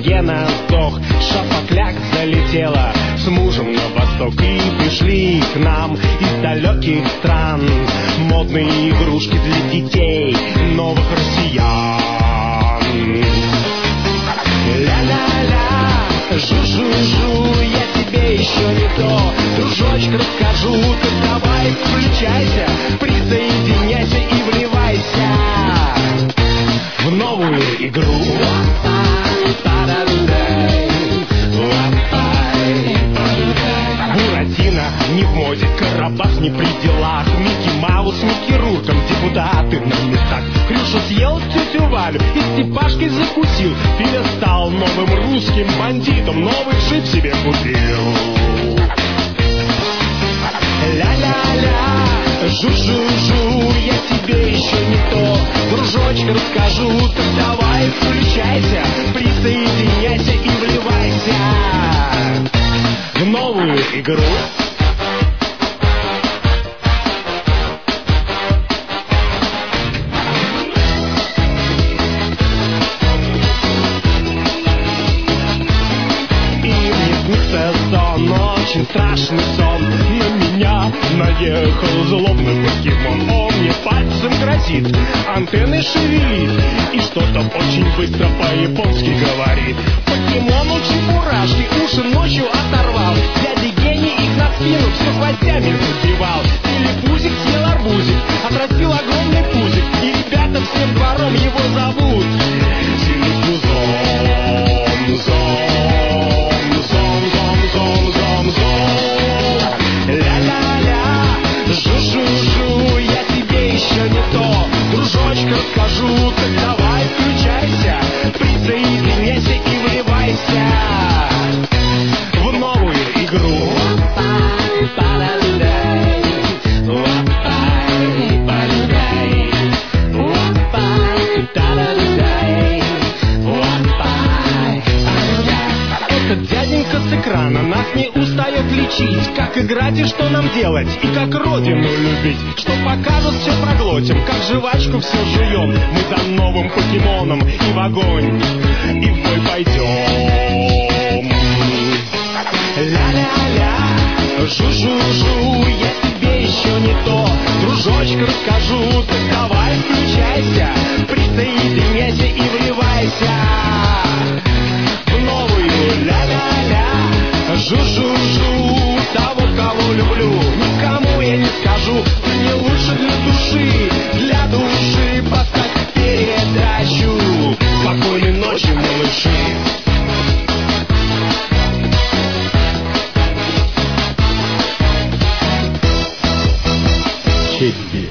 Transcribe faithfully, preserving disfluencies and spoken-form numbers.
Гена сдох, Шапокляк залетела с мужем на восток, и пришли к нам из далеких стран модные игрушки для детей новых россиян. Ля-ля-ля, жу-жу-жу, я тебе еще не то дружочек расскажу. Ты давай включайся, присоединяйся и вливайся в новую игру. Буратино не в моде, Карабас не при делах, Микки Маус, Микки Рурком, депутаты на местах. Крюша съел тетю Валю и Степашкой закусил. Филя стал новым русским бандитом, новый джип себе купил. Ля-ля-ля, жу-жу-жу, я тебе еще не то дружочек расскажу. Так давай включайся, присоединяйся и вливайся в новую игру. Очень страшный сон, на меня наехал злобный покемон. Он мне пальцем грозит, антенны шевелит и что-то очень быстро по-японски говорит. Покемону чебурашки уши ночью оторвал, дяде Гене их на спину все гвоздями забивал. Телепузик съел арбузик, отрастил огромный пузик, и ребята всем двором его зовут Телепузон, зон, зон, зон, зон, зон. Ля-ля-ля, жу-жу-жу, я тебе еще не то дружочек расскажу. Так давай включайся, присоединяйся и вливайся в новую игру. Этот дяденька с экрана нас не устает лечить, как играть и что нам делать, и как родину любить. Что покажут, все проглотим, как жвачку все жуем. Мы за новым покемоном и в огонь, и в бой пойдем. Ля-ля-ля, жу-жу-жу, я тебе еще не то дружочек расскажу. Так давай включайся, присоединяйся и вливайся в новую. Ля-ля-ля, жу-жу-жу, того, кого люблю, никому я не скажу. Ты не лучше для души, для души поставь передачу. Спокойной ночи, малыши. Честь.